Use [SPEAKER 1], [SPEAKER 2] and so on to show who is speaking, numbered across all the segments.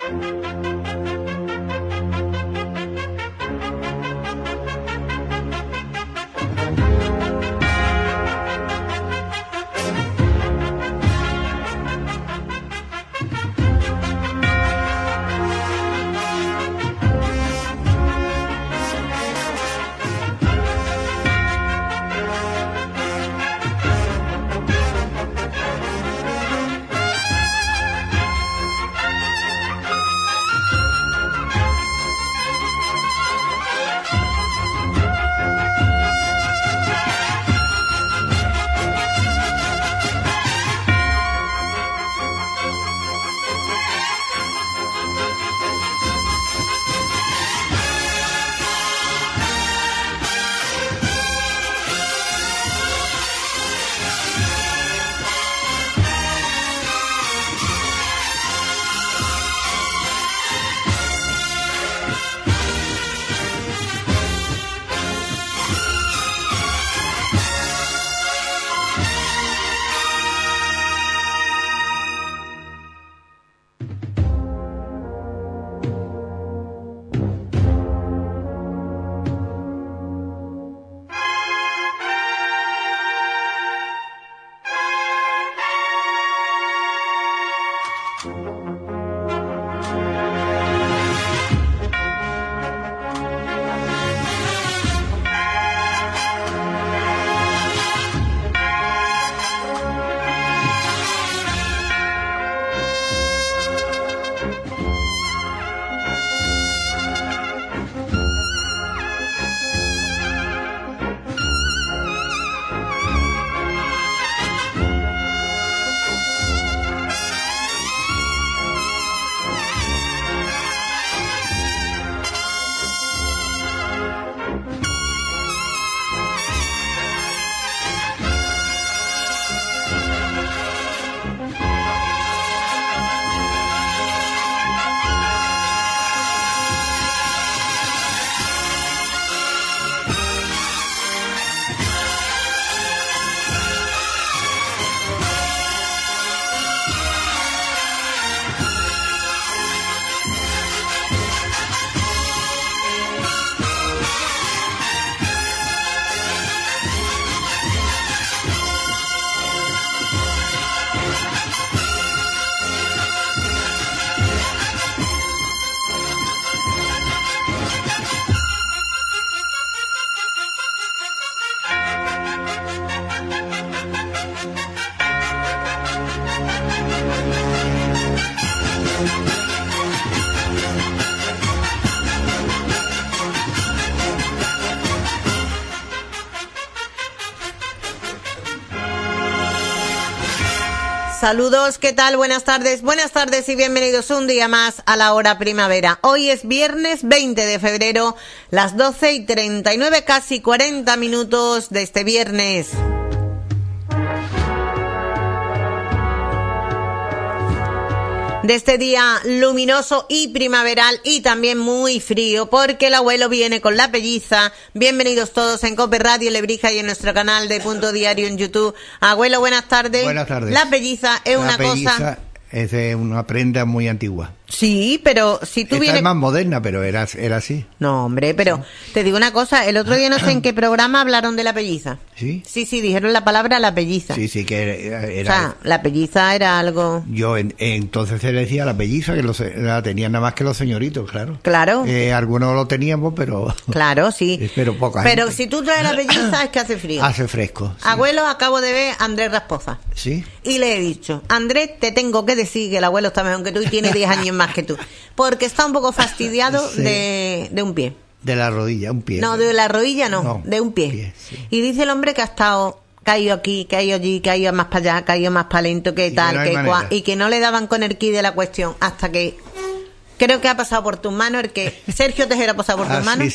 [SPEAKER 1] Saludos, ¿qué tal? Buenas tardes y bienvenidos un día más a la hora primavera. Hoy es viernes 20 de febrero, las 12:39, casi 40 minutos de este viernes. De este día luminoso y primaveral y también muy frío porque el abuelo viene con la pelliza. Bienvenidos todos en COPE Radio Lebrija y en nuestro canal de Punto Diario en YouTube. Abuelo, buenas tardes.
[SPEAKER 2] Buenas tardes.
[SPEAKER 1] La pelliza es una cosa...
[SPEAKER 2] Es de una prenda muy antigua.
[SPEAKER 1] Sí, pero si tú vienes...
[SPEAKER 2] Es más moderna, pero era así.
[SPEAKER 1] No, hombre, pero sí. Te digo una cosa, el otro día no sé en qué programa hablaron de la pelliza.
[SPEAKER 2] ¿Sí?
[SPEAKER 1] Sí, dijeron la palabra la pelliza.
[SPEAKER 2] Sí, que era...
[SPEAKER 1] O sea, la pelliza era algo...
[SPEAKER 2] Yo entonces se le decía la pelliza, que la tenían nada más que los señoritos, claro.
[SPEAKER 1] Claro.
[SPEAKER 2] Algunos lo teníamos, pero...
[SPEAKER 1] Claro, sí.
[SPEAKER 2] Pero poca
[SPEAKER 1] Pero
[SPEAKER 2] gente.
[SPEAKER 1] Si tú traes la pelliza es que hace frío.
[SPEAKER 2] Hace fresco. Sí.
[SPEAKER 1] Abuelo, acabo de ver a Andrés Raspoza.
[SPEAKER 2] ¿Sí?
[SPEAKER 1] Y le he dicho, Andrés, te tengo que decir que el abuelo está mejor que tú y tiene 10 años más que tú. Porque está un poco fastidiado
[SPEAKER 2] sí.
[SPEAKER 1] de un pie.
[SPEAKER 2] De la rodilla, un pie.
[SPEAKER 1] No, de la rodilla no, de un pie.
[SPEAKER 2] Sí.
[SPEAKER 1] Y dice el hombre que ha estado caído aquí, caído allí, caído más para allá, caído más para lento, que tal, que cual, y que no le daban con el quid de la cuestión hasta que... Creo que ha pasado por tus manos, Sergio Tejera ha pasado por tus manos.
[SPEAKER 2] Sí.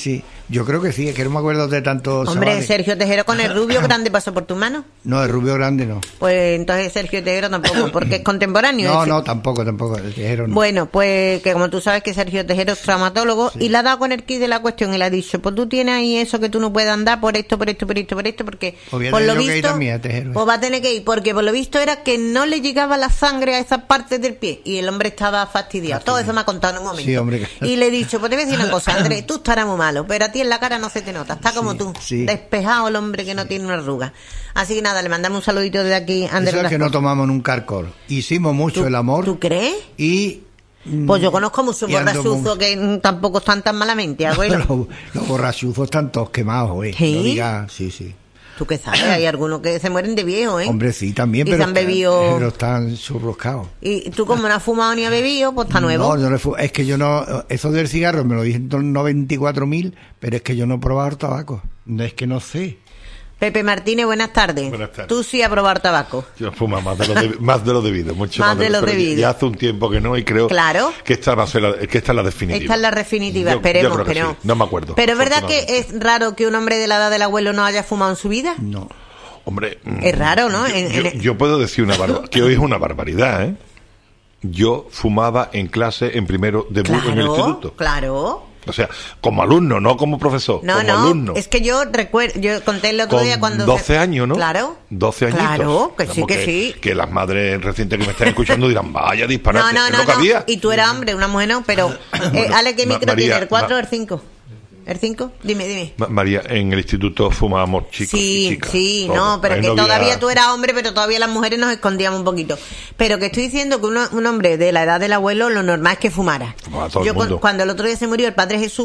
[SPEAKER 2] Yo creo que sí, es que no me acuerdo de tantos.
[SPEAKER 1] Hombre,
[SPEAKER 2] chavales.
[SPEAKER 1] Sergio Tejero con el rubio grande pasó por tu mano.
[SPEAKER 2] No, el rubio grande no.
[SPEAKER 1] Pues entonces Sergio Tejero tampoco, porque es contemporáneo.
[SPEAKER 2] No,
[SPEAKER 1] ese.
[SPEAKER 2] no, tampoco, el Tejero no.
[SPEAKER 1] Bueno, pues que como tú sabes que Sergio Tejero es traumatólogo y le ha dado con el kit de la cuestión y le ha dicho, pues tú tienes ahí eso que tú no puedes andar por esto, porque
[SPEAKER 2] Pues
[SPEAKER 1] por lo
[SPEAKER 2] que ir
[SPEAKER 1] visto,
[SPEAKER 2] también a Tejero.
[SPEAKER 1] pues va a tener que ir, porque por lo visto era que no le llegaba la sangre a esas partes del pie y el hombre estaba fastidiado. Todo eso me ha contado en un momento.
[SPEAKER 2] Sí, hombre.
[SPEAKER 1] Y le he dicho, pues te voy a decir una cosa, Andrés, tú estarás muy malo, pero a ti en la cara no se te nota, está como tú, despejado el hombre que no tiene una arruga. Así que nada, le mandamos un saludito desde aquí a Andrés.
[SPEAKER 2] Eso es que no tomamos nunca alcohol. Hicimos mucho el amor.
[SPEAKER 1] ¿Tú crees?
[SPEAKER 2] Y
[SPEAKER 1] pues yo conozco muchos borrachuzos que tampoco están tan malamente, abuelo.
[SPEAKER 2] Los borrachuzos están todos quemados, güey.
[SPEAKER 1] ¿Sí?
[SPEAKER 2] No digas, sí.
[SPEAKER 1] ¿Tú qué sabes? Hay algunos que se mueren de viejo, ¿eh?
[SPEAKER 2] Hombre, sí, también,
[SPEAKER 1] y
[SPEAKER 2] pero,
[SPEAKER 1] se han bebido...
[SPEAKER 2] pero están surroscados.
[SPEAKER 1] Y tú como no has fumado ni has bebido, pues está nuevo.
[SPEAKER 2] No, es que yo no... Eso del cigarro me lo dije en 94.000, pero es que yo no he probado el tabaco. No es que no sé.
[SPEAKER 1] Pepe Martínez, buenas tardes.
[SPEAKER 3] Buenas tardes.
[SPEAKER 1] Tú sí a probar tabaco.
[SPEAKER 3] Yo fumo más de lo debido, mucho
[SPEAKER 1] Más de lo
[SPEAKER 3] pero
[SPEAKER 1] debido.
[SPEAKER 3] Ya hace un tiempo que no y creo que esta va a ser que esta es la definitiva.
[SPEAKER 1] Esta es la definitiva,
[SPEAKER 3] Yo
[SPEAKER 1] esperemos,
[SPEAKER 3] creo que
[SPEAKER 1] pero
[SPEAKER 3] sí. No me acuerdo.
[SPEAKER 1] Pero es verdad que es raro que un hombre de la edad del abuelo no haya fumado en su vida.
[SPEAKER 2] No.
[SPEAKER 3] Hombre,
[SPEAKER 1] es raro, ¿no?
[SPEAKER 3] Yo puedo decir que hoy es una barbaridad, ¿eh? Yo fumaba en clase en primero de en el instituto.
[SPEAKER 1] Claro.
[SPEAKER 3] O sea, como alumno, no como profesor, como alumno.
[SPEAKER 1] Es que yo recuerdo, yo conté el otro día cuando...
[SPEAKER 3] 12 años, ¿no?
[SPEAKER 1] Claro.
[SPEAKER 3] 12 añitos.
[SPEAKER 1] Claro, que sí, que sí.
[SPEAKER 3] Que las madres recientes que me están escuchando dirán, vaya disparate,
[SPEAKER 1] no,
[SPEAKER 3] es lo que había.
[SPEAKER 1] Y tú eras hombre, una mujer no, pero... Ale, ¿qué micro tiene? ¿El 4 o el 5? ¿El 5? Dime.
[SPEAKER 3] María, en el instituto fumábamos chicos y chicas.
[SPEAKER 1] Sí,
[SPEAKER 3] todos.
[SPEAKER 1] no, pero
[SPEAKER 3] Ahí
[SPEAKER 1] que
[SPEAKER 3] no
[SPEAKER 1] todavía
[SPEAKER 3] había...
[SPEAKER 1] tú eras hombre, pero todavía las mujeres nos escondíamos un poquito. Pero que estoy diciendo que un hombre de la edad del abuelo, lo normal es que fumara.
[SPEAKER 3] Fumaba todo el mundo.
[SPEAKER 1] Cuando el otro día se murió el Padre Jesús,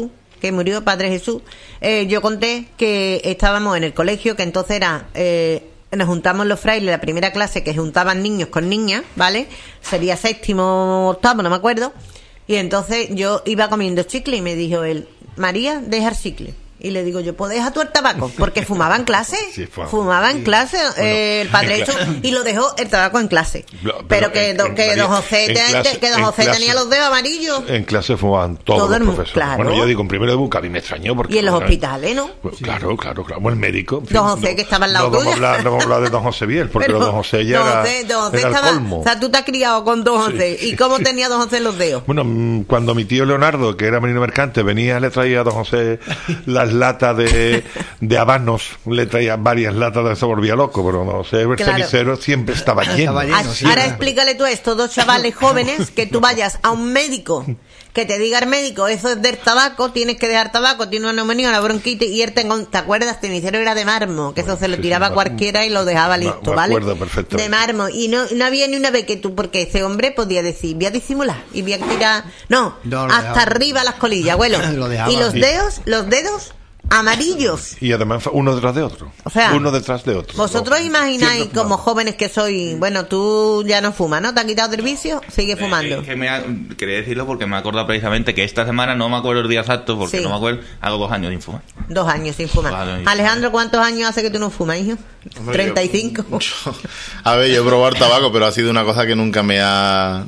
[SPEAKER 1] yo conté que estábamos en el colegio, que entonces era... nos juntamos los frailes, la primera clase que juntaban niños con niñas, ¿vale? Sería séptimo, octavo, no me acuerdo. Y entonces yo iba comiendo chicle y me dijo él, María, deja el chicle. Y le digo yo, ¿puedes dejar tú el tabaco? Porque fumaba en clase.
[SPEAKER 3] Sí,
[SPEAKER 1] fumaba en clase el Padre Jesús y lo dejó el tabaco en clase. Pero que don José tenía los dedos amarillos.
[SPEAKER 3] En clase fumaban todos los profesores.
[SPEAKER 1] Claro.
[SPEAKER 3] Bueno, yo digo, en primero de Buca, a mí me extrañó. Porque
[SPEAKER 1] y en los hospitales, ¿no?
[SPEAKER 3] Pues, claro. Bueno, el médico.
[SPEAKER 1] Don José, que estaba al lado tuyo.
[SPEAKER 3] No vamos a hablar de don José Biel, porque don José ya era el colmo.
[SPEAKER 1] O sea, tú te has criado con don José. ¿Y cómo tenía don José los dedos?
[SPEAKER 3] Bueno, cuando mi tío Leonardo, que era marino mercante, venía, le traía a don José las latas de habanos, le traía varias latas de eso, volvía loco, pero no sé, el cenicero siempre estaba lleno.
[SPEAKER 1] Ahora explícale tú a estos dos chavales jóvenes que tú vayas a un médico, que te diga el médico, eso es del tabaco, tienes que dejar tabaco, tiene una neumonía, una bronquitis, y él ¿te acuerdas? Cenicero era de mármol, que eso se lo tiraba a cualquiera y lo dejaba listo, ¿vale?
[SPEAKER 3] Me acuerdo perfectamente.
[SPEAKER 1] De mármol, y no había ni una vez que tú, porque ese hombre podía decir, voy a disimular, y voy a tirar, hasta arriba las colillas, abuelo. Y los dedos amarillos.
[SPEAKER 3] Y además uno detrás de otro.
[SPEAKER 1] O sea,
[SPEAKER 3] uno detrás de otro.
[SPEAKER 1] Vosotros imagináis como jóvenes que sois, bueno, tú ya no fumas, ¿no? ¿Te has quitado del vicio? Sigue fumando.
[SPEAKER 4] Quería decirlo porque me acuerdo precisamente que esta semana, no me acuerdo el día exacto, porque no me acuerdo, hago 2 años sin fumar.
[SPEAKER 1] 2 años sin fumar. Alejandro, ¿cuántos años hace que tú no fumas, hijo? 35.
[SPEAKER 5] A ver, yo he probado el tabaco, pero ha sido una cosa que nunca me ha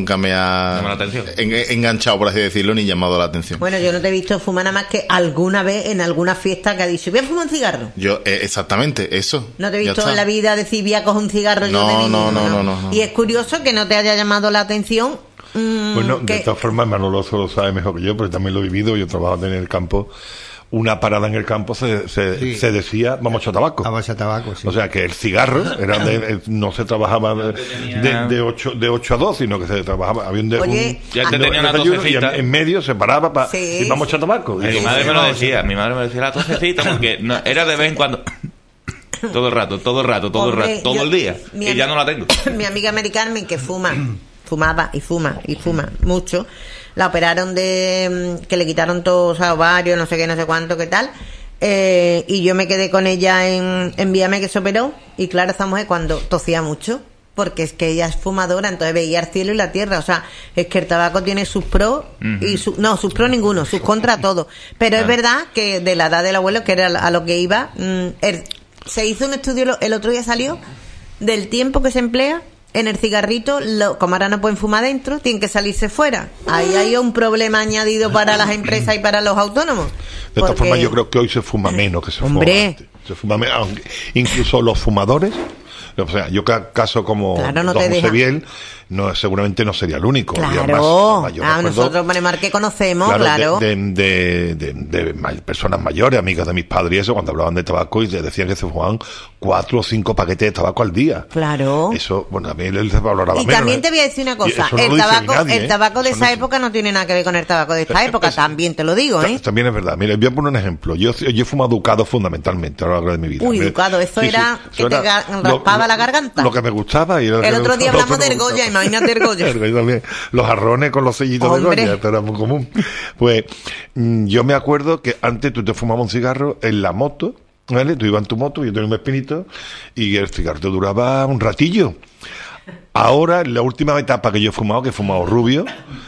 [SPEAKER 5] enganchado, por así decirlo, ni llamado la atención.
[SPEAKER 1] Bueno, yo no te he visto fumar nada más que alguna vez en alguna fiesta que ha dicho, voy a fumar un cigarro.
[SPEAKER 5] Yo, exactamente, eso.
[SPEAKER 1] No te he visto en la vida decir, voy a coger un cigarro.
[SPEAKER 5] No.
[SPEAKER 1] Y es curioso que no te haya llamado la atención.
[SPEAKER 3] Bueno, de todas formas, Manolo lo sabe mejor que yo, pero también lo he vivido, yo trabajo en el campo. Una parada en el campo se decía, vamos a echar tabaco.
[SPEAKER 2] Vamos a echar tabaco, sí.
[SPEAKER 3] O sea, que el cigarro no se trabajaba de 8 a 2, sino que se trabajaba, había
[SPEAKER 4] ya te tenía una tosecita.
[SPEAKER 3] En medio se paraba y vamos a echar tabaco.
[SPEAKER 4] Mi madre me lo decía, la tosecita, porque era de vez en cuando... Todo el rato, todo el día. Y ya no la tengo.
[SPEAKER 1] Mi amiga Mary Carmen, que fumaba y fuma mucho, la operaron que le quitaron todos los ovarios, no sé qué, no sé cuánto, qué tal, y yo me quedé con ella en Víame, que se operó, y claro, esa mujer cuando tosía mucho, porque es que ella es fumadora, entonces veía el cielo y la tierra, o sea, es que el tabaco tiene sus pros y sus pros ninguno, sus contras todo, pero es verdad que de la edad del abuelo, que era a lo que iba, se hizo un estudio, el otro día salió, del tiempo que se emplea en el cigarrito, como ahora no pueden fumar dentro, tienen que salirse fuera. Ahí hay un problema añadido para las empresas y para los autónomos.
[SPEAKER 3] De todas formas, yo creo que hoy se fuma menos que se fuma antes. Se fuma menos, aunque incluso los fumadores. O sea, yo caso como
[SPEAKER 1] no
[SPEAKER 3] don José Biel, seguramente no sería el único.
[SPEAKER 1] Claro, nosotros Mar que conocemos, claro.
[SPEAKER 3] De personas mayores, amigas de mis padres y eso, cuando hablaban de tabaco y decían que se fumaban 4 o 5 paquetes de tabaco al día.
[SPEAKER 1] Claro.
[SPEAKER 3] Eso, bueno, a mí él se valoraba menos.
[SPEAKER 1] Y también te voy a decir una cosa, el tabaco de esa época no tiene nada que ver con el tabaco de esta época, también te lo digo, ¿eh?
[SPEAKER 3] También es verdad. Mira, voy a poner un ejemplo. Yo he fumado Ducado fundamentalmente a lo largo de mi vida.
[SPEAKER 1] Ducado, eso era que te raspaba la garganta.
[SPEAKER 3] Lo que me gustaba. Y
[SPEAKER 1] el otro día hablamos de Goya, imagínate el Goya.
[SPEAKER 3] Los jarrones con los sellitos de Goya, esto era muy común. Pues yo me acuerdo que antes tú te fumabas un cigarro en la moto, ¿vale? Tú ibas en tu moto, yo tenía un espinito, y el cigarro te duraba un ratillo. Ahora, en la última etapa que yo he fumado, que he fumado rubio,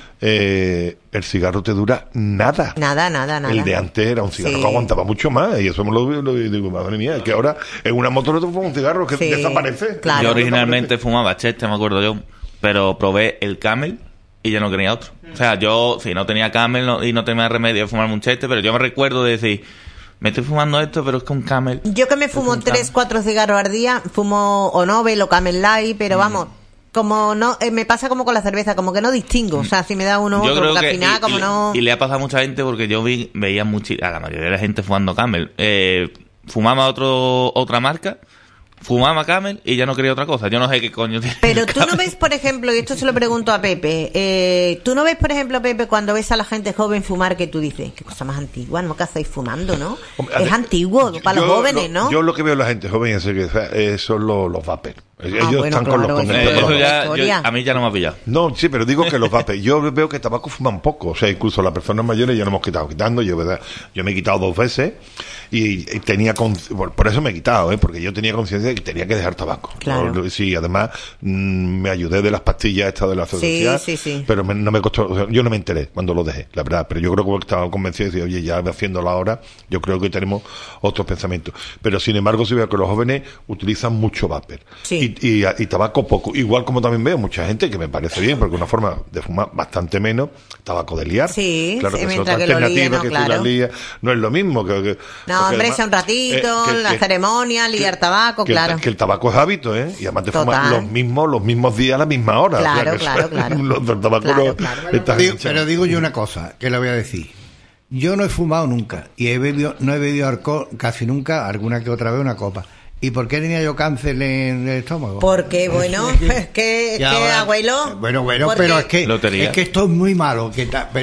[SPEAKER 3] el cigarro te dura nada.
[SPEAKER 1] Nada.
[SPEAKER 3] El de antes era un cigarro que aguantaba mucho más, y eso me lo digo, madre mía, es que ahora en una moto no te fumas un cigarro que desaparece.
[SPEAKER 4] Claro. Yo originalmente fumaba Chester, me acuerdo yo, pero probé el Camel y ya no quería otro. O sea, yo, si no tenía Camel y no tenía remedio de fumarme un Chester, pero yo me recuerdo de decir, me estoy fumando esto, pero es que un Camel.
[SPEAKER 1] Yo que me fumo 3-4 cigarros al día, fumo o Nobel o Camel Light, pero vamos, como no, me pasa como con la cerveza, como que no distingo. O sea, si me da uno
[SPEAKER 4] yo
[SPEAKER 1] otro,
[SPEAKER 4] creo
[SPEAKER 1] que al final como no...
[SPEAKER 4] Y le ha pasado a mucha gente porque yo veía a la mayoría de la gente fumando Camel. Fumaba otra marca, fumaba Camel y ya no quería otra cosa. Yo no sé qué coño tiene.
[SPEAKER 1] Pero tú no ves, por ejemplo, y esto se lo pregunto a Pepe, tú no ves, por ejemplo, Pepe, cuando ves a la gente joven fumar, que tú dices, qué cosa más antigua, ¿no? ¿Qué hacéis fumando, no? Hombre, es antiguo para los jóvenes, ¿no?
[SPEAKER 3] Yo lo que veo en la gente joven es que son los vapers. Ellos están con los
[SPEAKER 4] eso a mí ya no me ha pillado.
[SPEAKER 3] No, sí, pero digo que los vapers. Yo veo que tabaco fuman poco. O sea, incluso las personas mayores ya no hemos quitando. Yo me he quitado 2 veces y tenía... Por eso me he quitado, porque yo tenía conciencia de que tenía que dejar tabaco.
[SPEAKER 1] Claro.
[SPEAKER 3] Sí, además me ayudé de las pastillas estas de la sociedad.
[SPEAKER 1] Sí.
[SPEAKER 3] Pero no me costó... O sea, yo no me enteré cuando lo dejé, la verdad. Pero yo creo que estaba convencido de decir, oye, ya haciéndolo ahora, yo creo que tenemos otros pensamientos. Pero sin embargo, sí veo que los jóvenes utilizan mucho vapor.
[SPEAKER 1] Sí.
[SPEAKER 3] Y tabaco poco, igual como también veo mucha gente que me parece bien, porque es una forma de fumar bastante menos, tabaco de liar.
[SPEAKER 1] Sí,
[SPEAKER 3] claro que es otra
[SPEAKER 1] que
[SPEAKER 3] alternativa,
[SPEAKER 1] no,
[SPEAKER 3] que
[SPEAKER 1] claro.
[SPEAKER 3] tú la lías, no es lo mismo que
[SPEAKER 1] no, hombre, además, sea un ratito, la ceremonia, liar tabaco, claro.
[SPEAKER 3] Que el tabaco es hábito, y además te fumas los mismos días a la misma hora.
[SPEAKER 1] Claro,
[SPEAKER 3] o sea,
[SPEAKER 1] claro.
[SPEAKER 3] Los del tabaco
[SPEAKER 2] pero digo yo una cosa, que le voy a decir. Yo no he fumado nunca y no he bebido alcohol casi nunca, alguna que otra vez una copa. ¿Y por qué tenía yo cáncer en el estómago?
[SPEAKER 1] Porque, bueno, es que abuelo...
[SPEAKER 2] Bueno, pero es que esto es muy malo,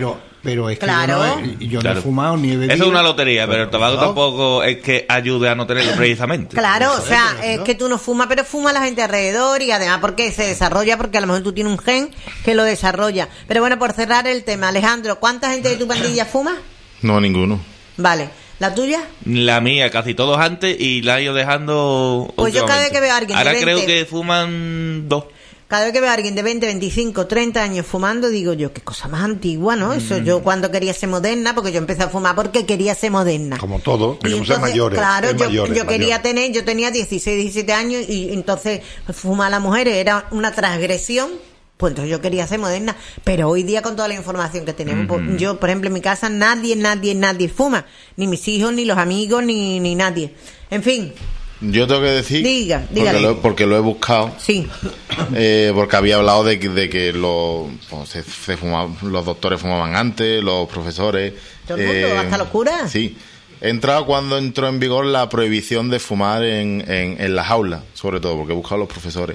[SPEAKER 2] pero es que
[SPEAKER 1] claro.
[SPEAKER 2] yo no he fumado ni he bebido.
[SPEAKER 4] Eso es una lotería, pero el tabaco tampoco es que ayude a no tenerlo precisamente.
[SPEAKER 1] Claro, o sea, es que tú no fumas, pero fuma la gente alrededor y además porque se desarrolla, porque a lo mejor tú tienes un gen que lo desarrolla. Pero bueno, por cerrar el tema, Alejandro, ¿cuánta gente de tu pandilla fuma?
[SPEAKER 5] No, ninguno.
[SPEAKER 1] Vale. ¿La tuya?
[SPEAKER 4] La mía, casi todos antes, y la he ido dejando.
[SPEAKER 1] Pues yo cada vez que veo a alguien
[SPEAKER 4] ahora
[SPEAKER 1] de 20,
[SPEAKER 4] creo que fuman 2.
[SPEAKER 1] Cada vez que veo a alguien de 20, 25, 30 años fumando, digo yo, qué cosa más antigua, ¿no? Eso yo cuando quería ser moderna, porque yo empecé a fumar porque quería ser moderna.
[SPEAKER 3] Como todo, queremos ser mayores.
[SPEAKER 1] Claro, yo quería tener, yo tenía 16, 17 años y entonces fumar a las mujeres era una transgresión. Pues entonces yo quería ser moderna, pero hoy día con toda la información que tenemos, yo, por ejemplo, en mi casa nadie fuma, ni mis hijos, ni los amigos, ni nadie. En fin.
[SPEAKER 5] Yo tengo que decir,
[SPEAKER 1] dígale.
[SPEAKER 5] Porque lo he buscado,
[SPEAKER 1] sí,
[SPEAKER 5] porque había hablado de que los doctores fumaban antes, los profesores.
[SPEAKER 1] Todo el mundo, hasta los curas.
[SPEAKER 5] Sí. He entrado cuando entró en vigor la prohibición de fumar en las aulas, sobre todo, porque he buscado a los profesores.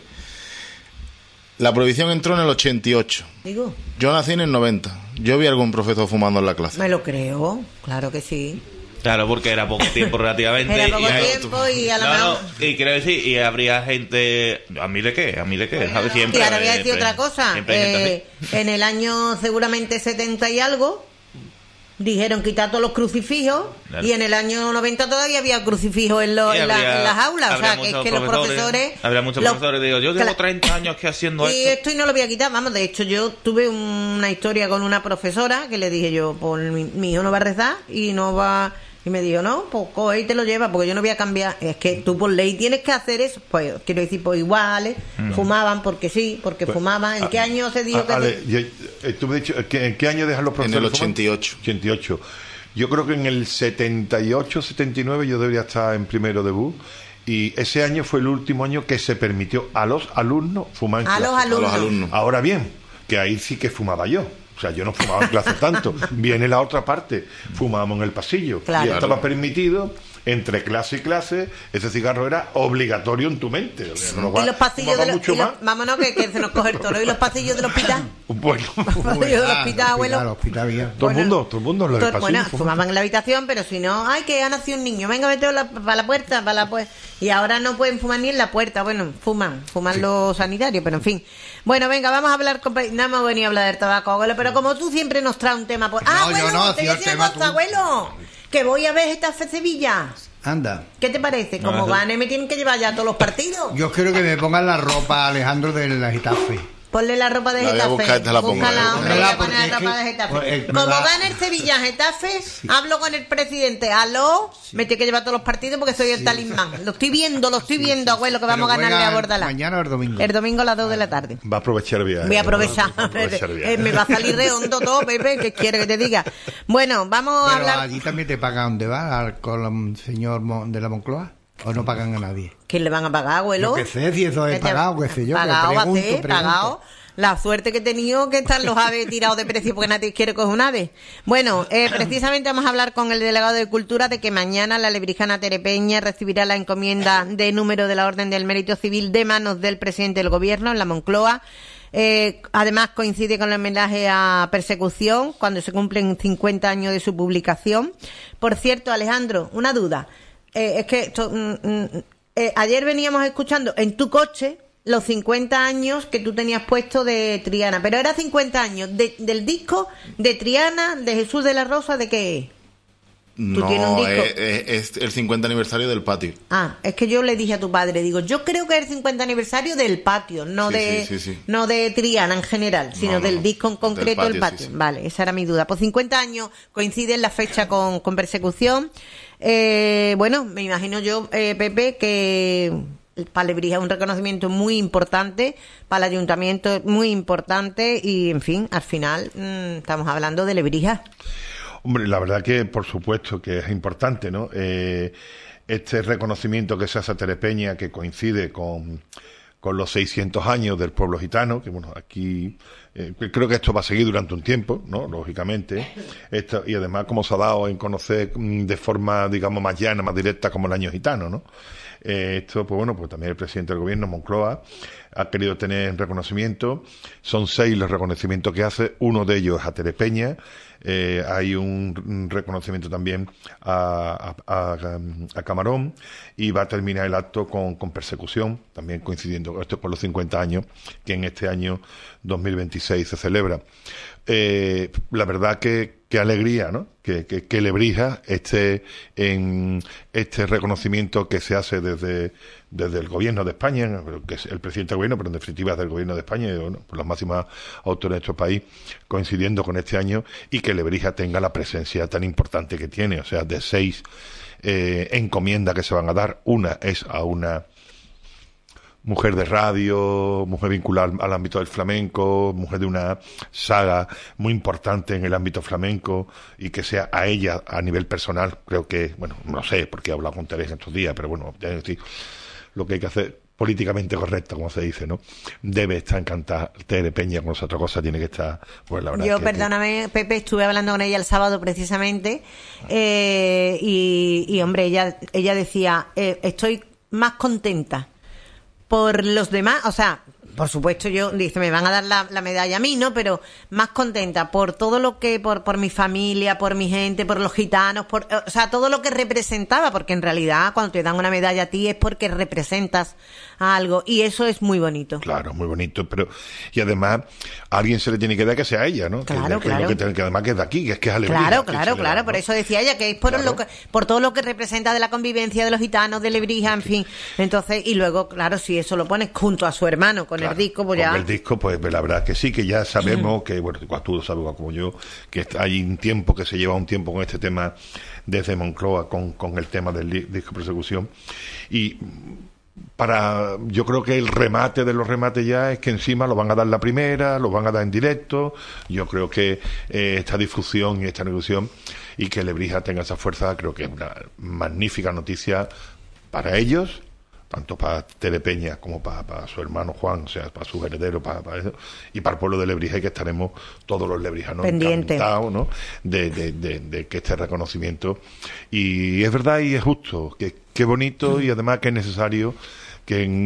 [SPEAKER 5] La prohibición entró en el 88.
[SPEAKER 1] Digo.
[SPEAKER 5] Yo nací en el 90. Yo vi algún profesor fumando en la clase.
[SPEAKER 1] Me lo creo, claro que sí.
[SPEAKER 4] Claro, porque era poco tiempo relativamente.
[SPEAKER 1] Era poco tiempo y a la mejor...
[SPEAKER 4] y quiero decir, y habría gente... ¿A mí de qué? ¿Sabes? Siempre,
[SPEAKER 1] y ahora voy a decir otra cosa. En el año seguramente 70 y algo... Dijeron quitar todos los crucifijos, claro. Y en el año 90 todavía había crucifijos en las aulas. O sea, que es que los profesores...
[SPEAKER 4] Habría muchos profesores, digo, yo llevo 30 años que haciendo
[SPEAKER 1] y esto y no lo voy a quitar. Vamos, de hecho yo tuve una historia con una profesora que le dije yo, pues mi hijo no va a rezar y no va Y me dijo, no, pues coge y te lo lleva, porque yo no voy a cambiar. Es que tú por ley tienes que hacer eso. Pues quiero decir, pues iguales, fumaban porque sí, porque pues, fumaban. ¿En qué año se dijo que...?
[SPEAKER 3] Tú me has dicho, ¿en qué año dejan los profesores?
[SPEAKER 5] En el 88.
[SPEAKER 3] 88. Yo creo que en el 78, 79 yo debería estar en primero de BU. Y ese año fue el último año que se permitió a los alumnos fumar en clase.
[SPEAKER 1] A los alumnos.
[SPEAKER 3] Ahora bien, que ahí sí que fumaba yo. O sea, yo no fumaba en clase tanto. Viene la otra parte. Fumábamos en el pasillo.
[SPEAKER 1] Claro.
[SPEAKER 3] Y estaba permitido, entre clase y clase, ese cigarro era obligatorio en tu mente. O sea,
[SPEAKER 1] y los pasillos de los... Vámonos, que se nos coge el toro. ¿Y los pasillos del hospital?
[SPEAKER 3] Bueno.
[SPEAKER 1] Los pasillos del hospital, abuelo.
[SPEAKER 3] Todo el mundo en los pasillos.
[SPEAKER 1] Bueno, fumaban en la habitación, pero si no... ¡Ay, que ha nacido un niño! Venga, vete para la puerta, Y ahora no pueden fumar ni en la puerta. Bueno, fuman sí. Los sanitarios, pero en fin. Bueno, venga, vamos a hablar... No hemos venido a hablar del tabaco, abuelo, pero como tú siempre nos traes un tema... abuelo, te voy a decir una cosa, abuelo, que voy a ver Getafe Sevilla.
[SPEAKER 2] Anda.
[SPEAKER 1] ¿Qué te parece? Como gane me tienen que llevar ya a todos los partidos.
[SPEAKER 2] Yo quiero que me pongan la ropa, Alejandro, de la Getafe.
[SPEAKER 1] Ponle la ropa de Getafe. Búscala, hombre, voy a poner la ropa de Getafe. Como gane el Sevilla Getafe, hablo con el presidente. Aló, me tiene que llevar a todos los partidos porque soy el talismán. Lo estoy viendo, abuelo, que vamos a ganarle a Bordalás.
[SPEAKER 2] ¿Mañana o el domingo?
[SPEAKER 1] El domingo a las 2 de la tarde.
[SPEAKER 3] Va a aprovechar bien.
[SPEAKER 1] Voy a aprovechar. Me va a salir redondo todo, Pepe, ¿qué quiere que te diga? Bueno, vamos a hablar...
[SPEAKER 2] ¿Allí también te pagan dónde va? ¿Con el señor de la Moncloa? ¿O no pagan a nadie?
[SPEAKER 1] ¿Quién le van a pagar, abuelo?
[SPEAKER 2] Yo qué sé, si eso es pagado, qué sé yo.
[SPEAKER 1] Pagado. La suerte que he tenido que están los aves tirados de precio porque nadie quiere coger un ave. Bueno, precisamente vamos a hablar con el delegado de Cultura de que mañana la lebrijana Tere Peña recibirá la encomienda de número de la Orden del Mérito Civil de manos del presidente del Gobierno en la Moncloa. Además coincide con el homenaje a Persecución cuando se cumplen 50 años de su publicación. Por cierto, Alejandro, una duda. Es que ayer veníamos escuchando en tu coche los 50 años que tú tenías puesto de Triana, pero era 50 años del disco de Triana, de Jesús de la Rosa, ¿de qué?
[SPEAKER 5] No, es el 50 aniversario del Patio.
[SPEAKER 1] Ah, es que yo le dije a tu padre, digo, yo creo que es el 50 aniversario del Patio, no de Triana en general, sino del disco en concreto, del Patio. Sí. Vale, esa era mi duda. Pues 50 años coincide en la fecha con Persecución. Bueno, me imagino yo, Pepe, que para Lebrija es un reconocimiento muy importante, para el ayuntamiento muy importante y, en fin, al final estamos hablando de Lebrija.
[SPEAKER 3] Hombre, la verdad que, por supuesto, que es importante, ¿no? Este reconocimiento que se hace a Tere Peña, que coincide con los 600 años del pueblo gitano, que bueno, aquí creo que esto va a seguir durante un tiempo, ¿no? Lógicamente. Y además, como se ha dado en conocer de forma, digamos, más llana, más directa, como el año gitano, ¿no? Esto, pues bueno, pues también el presidente del gobierno, Moncloa, ha querido tener reconocimiento. Son 6 los reconocimientos que hace. Uno de ellos es a Tere Peña. Hay un reconocimiento también a Camarón, y va a terminar el acto con Persecución, también coincidiendo esto por los 50 años que en este año 2026 se celebra. La verdad que alegría, ¿no? Que Lebrija esté en este reconocimiento que se hace desde el gobierno de España, que es el presidente del gobierno, pero en definitiva es del gobierno de España, y bueno, por las máximas autoridades de nuestro país, coincidiendo con este año, y que Lebrija tenga la presencia tan importante que tiene. O sea, de 6 encomiendas que se van a dar, una es a una mujer de radio, mujer vinculada al ámbito del flamenco, mujer de una saga muy importante en el ámbito flamenco, y que sea a ella a nivel personal. Creo que, bueno, no sé, porque he hablado con Teresa estos días, pero bueno, es decir, lo que hay que hacer políticamente correcto, como se dice, ¿no? Debe estar encantada Tere Peña, con esa otra cosa tiene que estar, pues la verdad.
[SPEAKER 1] Yo, perdóname, Pepe, estuve hablando con ella el sábado precisamente, y hombre, ella decía, estoy más contenta por los demás, o sea, por supuesto dice, me van a dar la medalla a mí, ¿no? Pero más contenta por todo lo que, por mi familia, por mi gente, por los gitanos, o sea, todo lo que representaba, porque en realidad cuando te dan una medalla a ti es porque representas a algo, y eso es muy bonito. Claro,
[SPEAKER 3] muy bonito, pero, y además, a alguien se le tiene que dar que sea a ella, ¿no?
[SPEAKER 1] Claro,
[SPEAKER 3] que además que es de aquí, que es Lebrija.
[SPEAKER 1] Claro, ¿no? Por eso decía ella, que es por todo lo que representa de la convivencia de los gitanos, de Lebrija, en fin. Entonces, y luego, claro, si eso lo pones junto a su hermano, con el disco, pues ya.
[SPEAKER 3] Con el disco, pues la verdad que sí, que ya sabemos que, bueno, tú lo sabes igual como yo, que hay un tiempo que se lleva un tiempo con este tema desde Moncloa, con el tema del disco Persecución. Y yo creo que el remate de los remates ya es que encima lo van a dar la primera, lo van a dar en directo. Yo creo que esta difusión y esta negociación y que Lebrija tenga esa fuerza, creo que es una magnífica noticia para ellos, tanto para Telepeña como para su hermano Juan, o sea, para sus herederos, para eso, y para el pueblo de Lebrija, y que estaremos todos los lebrijanos encantados, ¿no? de que este reconocimiento, y es verdad y es justo, que bonito y además que es necesario que en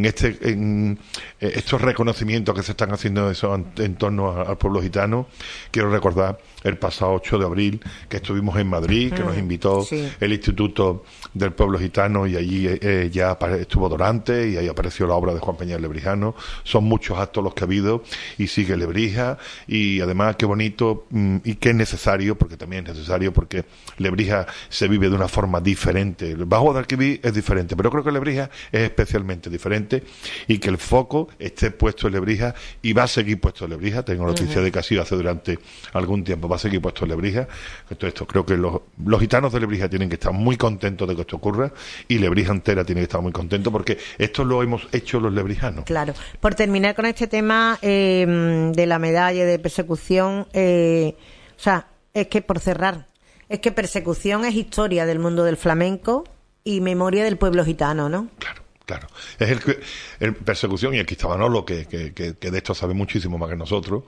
[SPEAKER 3] estos reconocimientos que se están haciendo en torno al pueblo gitano. Quiero recordar el pasado 8 de abril que estuvimos en Madrid, que nos invitó el Instituto del Pueblo Gitano, y allí ya estuvo Dorante, y ahí apareció la obra de Juan Peña Lebrijano. Son muchos actos los que ha habido, y sigue Lebrija, y además qué bonito y qué necesario, porque también es necesario, porque Lebrija se vive de una forma diferente. El Bajo Guadalquivir es diferente, pero creo que Lebrija es especialmente diferente, y que el foco esté puesto en Lebrija, y va a seguir puesto en Lebrija. Tengo noticia de que ha sido hace durante algún tiempo, va a seguir puesto en Lebrija. Entonces, esto creo que los gitanos de Lebrija tienen que estar muy contentos de que esto ocurra, y Lebrija entera tiene que estar muy contento, porque esto lo hemos hecho los lebrijanos.
[SPEAKER 1] Claro. Por terminar con este tema de la medalla de Persecución, o sea, es que por cerrar, es que Persecución es historia del mundo del flamenco y memoria del pueblo gitano, ¿no?
[SPEAKER 3] Claro. Es el Persecución, y aquí está Manolo, que de esto sabe muchísimo más que nosotros.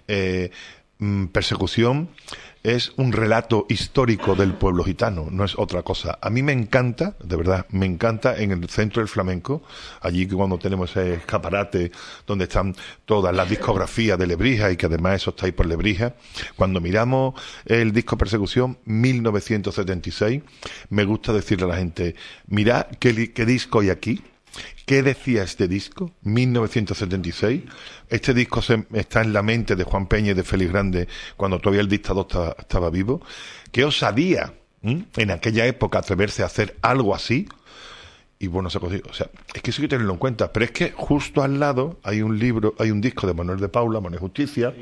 [SPEAKER 3] Persecución es un relato histórico del pueblo gitano, no es otra cosa. A mí me encanta, de verdad, me encanta en el centro del flamenco, allí que cuando tenemos ese escaparate donde están todas las discografías de Lebrija, y que además eso está ahí por Lebrija, cuando miramos el disco Persecución 1976, me gusta decirle a la gente, mirad qué disco hay aquí. ¿Qué decía este disco? 1976. Este disco está en la mente de Juan Peña y de Félix Grande cuando todavía el dictador estaba vivo. ¿Qué osadía en aquella época atreverse a hacer algo así? Y bueno, se consiguió. O sea, es que eso hay que tenerlo en cuenta. Pero es que justo al lado hay un disco de Manuel de Paula, Manuel Justicia,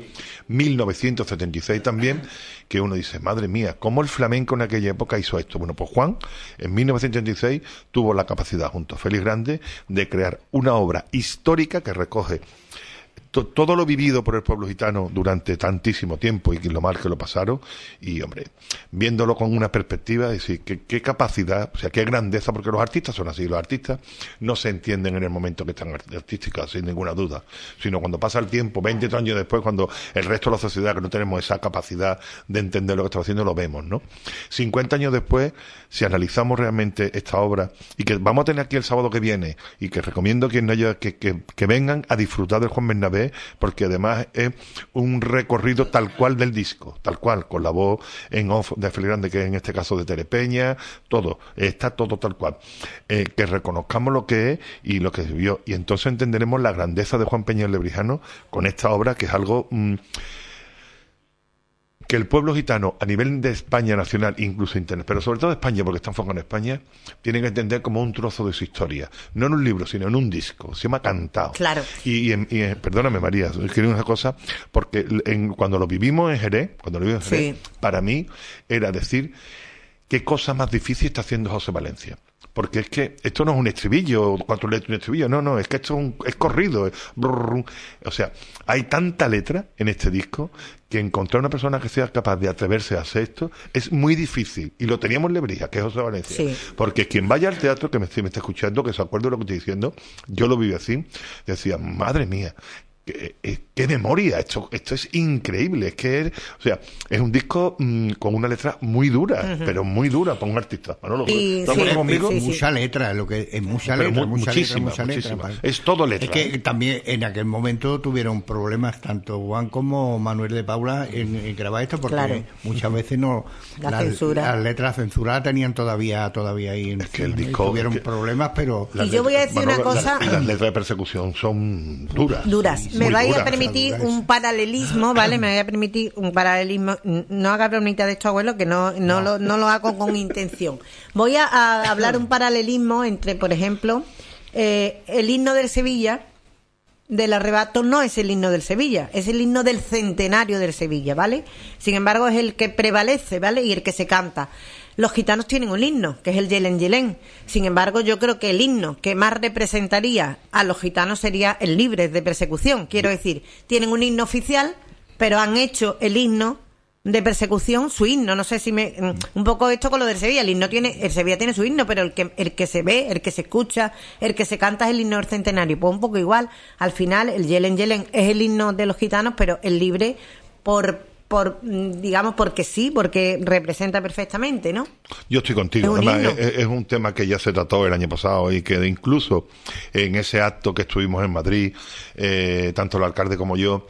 [SPEAKER 3] 1976 también, que uno dice, madre mía, ¿cómo el flamenco en aquella época hizo esto? Bueno, pues Juan, en 1976, tuvo la capacidad, junto a Félix Grande, de crear una obra histórica que recoge todo lo vivido por el pueblo gitano durante tantísimo tiempo, y lo mal que lo pasaron, y hombre, viéndolo con una perspectiva, decir, qué capacidad, o sea, qué grandeza, porque los artistas son así, los artistas no se entienden en el momento que están artísticos, sin ninguna duda, sino cuando pasa el tiempo, 20 años después, cuando el resto de la sociedad, que no tenemos esa capacidad de entender lo que está haciendo, lo vemos, ¿no? 50 años después, si analizamos realmente esta obra, y que vamos a tener aquí el sábado que viene, y que recomiendo que vengan a disfrutar del Juan Bernabé, porque además es un recorrido tal cual del disco, tal cual, con la voz en off de Félix Grande, que en este caso de Telepeña, está todo tal cual, que reconozcamos lo que es y lo que se vivió, y entonces entenderemos la grandeza de Juan Peña el Lebrijano con esta obra, que es algo que el pueblo gitano a nivel de España nacional, incluso internet, pero sobre todo de España, porque está enfocado en España, tienen que entender como un trozo de su historia, no en un libro, sino en un disco. Se llama Cantao.
[SPEAKER 1] Claro.
[SPEAKER 3] Y perdóname, María, quiero una cosa, porque cuando lo vivimos en Jerez, para mí era decir qué cosa más difícil está haciendo José Valencia. Porque es que esto no es un estribillo, 4 letras un estribillo, no, es que esto es corrido, o sea, hay tanta letra en este disco que encontrar una persona que sea capaz de atreverse a hacer esto es muy difícil, y lo teníamos en Lebrija, que es José Valencia, porque quien vaya al teatro, que me está escuchando, que se acuerde de lo que estoy diciendo, yo lo viví así, decía, madre mía, qué memoria, esto es increíble, es un disco con una letra muy dura, pero muy dura para un artista. Manolo, ¿estás conmigo?
[SPEAKER 2] Mucha letra, lo que es mucha letra.
[SPEAKER 3] Es todo letra.
[SPEAKER 2] Es que también en aquel momento tuvieron problemas tanto Juan como Manuel de Paula en grabar esto, porque muchas veces las letras censuradas tenían todavía ahí.
[SPEAKER 3] Es que el disco
[SPEAKER 2] tuvieron problemas, pero
[SPEAKER 1] yo voy a decir una cosa.
[SPEAKER 3] Las letras de Persecución son duras.
[SPEAKER 1] Me vais a permitir un paralelismo, ¿vale? Me vais a permitir un paralelismo. No haga bromita de esto, abuelo, que no lo hago con intención. Voy a hablar un paralelismo entre, por ejemplo, el himno del Sevilla del arrebato no es el himno del Sevilla, es el himno del centenario del Sevilla, ¿vale? Sin embargo, es el que prevalece, ¿vale? Y el que se canta. Los gitanos tienen un himno, que es el Yelen Yelen. Sin embargo, yo creo que el himno que más representaría a los gitanos sería el Libres de Persecución. Quiero decir, tienen un himno oficial, pero han hecho el himno de persecución su himno. No sé si un poco esto con lo del Sevilla. El Sevilla tiene su himno, pero el que se ve, el que se escucha, el que se canta es el himno del centenario. Pues un poco igual. Al final, el Yelen Yelen es el himno de los gitanos, pero el Libre digamos, porque sí, porque representa perfectamente, ¿no?
[SPEAKER 3] Yo estoy contigo. Además, es un tema que ya se trató el año pasado y que incluso en ese acto que estuvimos en Madrid, tanto el alcalde como yo,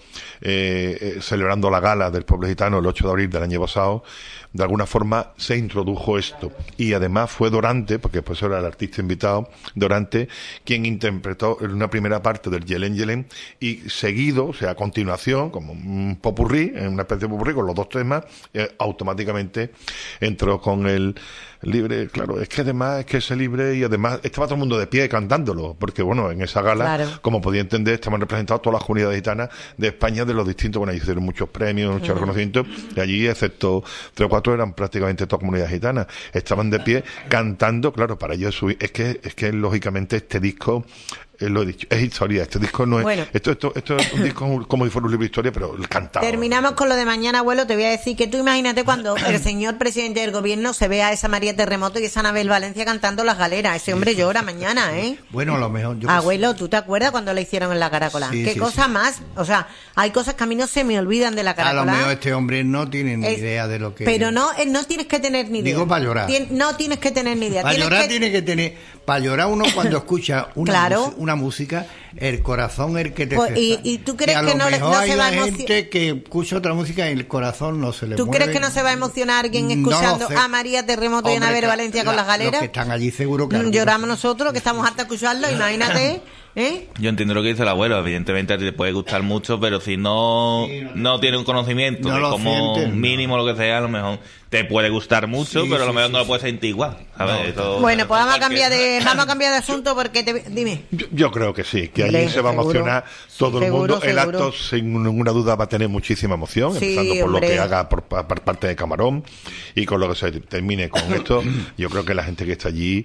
[SPEAKER 3] celebrando la gala del pueblo gitano el 8 de abril del año pasado, de alguna forma se introdujo esto. Y además fue Dorante, porque después era el artista invitado, Dorante, quien interpretó en una primera parte del Yelen Yelen y seguido, o sea, a continuación, como un popurrí, una especie de popurrí con los dos temas, automáticamente entró con el Libre. Claro, es que además, es que ese Libre, y además estaba todo el mundo de pie cantándolo, porque bueno, en esa gala, claro, como podía entender, estaban representados todas las comunidades gitanas de España, de los distintos, bueno, hicieron muchos premios, muchos reconocimientos, y allí, excepto 3 o 4, eran prácticamente todas comunidades gitanas, estaban de pie cantando. Claro, para ellos es que lógicamente este disco, lo he dicho, es historia. Este disco no es... Bueno, esto es un disco como si fuera un libro de historia, pero cantado.
[SPEAKER 1] Terminamos con lo de mañana, abuelo. Te voy a decir que tú imagínate cuando el señor presidente del gobierno se vea a esa María Terremoto y esa Anabel Valencia cantando Las Galeras. Ese hombre llora mañana, ¿eh?
[SPEAKER 2] Bueno, a lo mejor...
[SPEAKER 1] Abuelo, ¿tú te acuerdas cuando le hicieron en la Caracola? Sí, ¿qué cosa más? O sea, hay cosas que a mí no se me olvidan de la Caracola.
[SPEAKER 2] A lo mejor este hombre no tiene ni idea de lo que...
[SPEAKER 1] Pero no tienes que tener ni idea.
[SPEAKER 2] Digo, para llorar.
[SPEAKER 1] No tienes que tener ni idea.
[SPEAKER 2] Para llorar tiene que tener... Para llorar uno cuando escucha una música, el corazón es el que te...
[SPEAKER 1] ¿Y tú crees que no se va a emocionar?
[SPEAKER 2] Hay gente que escucha otra música y el corazón no se le
[SPEAKER 1] mueve. ¿Tú crees que no se va a emocionar alguien escuchando a María Terremoto y a Anabel Valencia con Las Galeras?
[SPEAKER 2] Los que están allí seguro que...
[SPEAKER 1] Lloramos nosotros, que estamos hartos de escucharlo, imagínate...
[SPEAKER 4] Yo entiendo lo que dice el abuelo. Evidentemente a ti te puede gustar mucho, pero si no tiene un conocimiento de como mínimo lo que sea, a lo mejor te puede gustar mucho, pero a lo mejor no lo puedes sentir igual, ¿sabes?
[SPEAKER 1] Bueno, pues vamos a cambiar de asunto porque dime.
[SPEAKER 3] Yo creo que sí, que allí se va a emocionar todo el mundo. El acto, sin ninguna duda, va a tener muchísima emoción, empezando por lo que haga por parte de Camarón y con lo que se termine con esto. Yo creo que la gente que está allí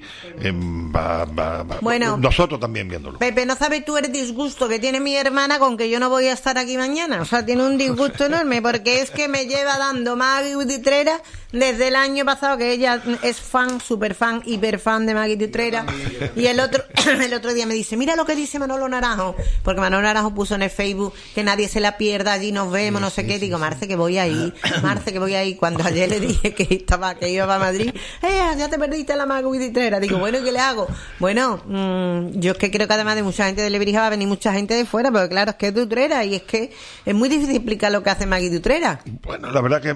[SPEAKER 1] bueno,
[SPEAKER 3] nosotros también viéndolo.
[SPEAKER 1] Pepe, no sabes tú el disgusto que tiene mi hermana con que yo no voy a estar aquí mañana. O sea, tiene un disgusto enorme porque es que me lleva dando Maggie Utrera desde el año pasado, que ella es fan, super fan, hiper fan de Maggie Utrera. Y el otro día me dice, mira lo que dice Manolo Naranjo, porque Manolo Naranjo puso en el Facebook que nadie se la pierda, allí nos vemos, no sé qué. Digo, Marce, que voy ahí. Cuando ayer le dije que iba para Madrid, ya te perdiste la Maggie Utrera. Digo, bueno, ¿y qué le hago? Bueno, yo es que creo que además de mucha gente de Lebrija va a venir mucha gente de fuera, porque claro, es que es de Utrera y es que es muy difícil explicar lo que hace Maggie de Utrera.
[SPEAKER 3] Bueno, la verdad que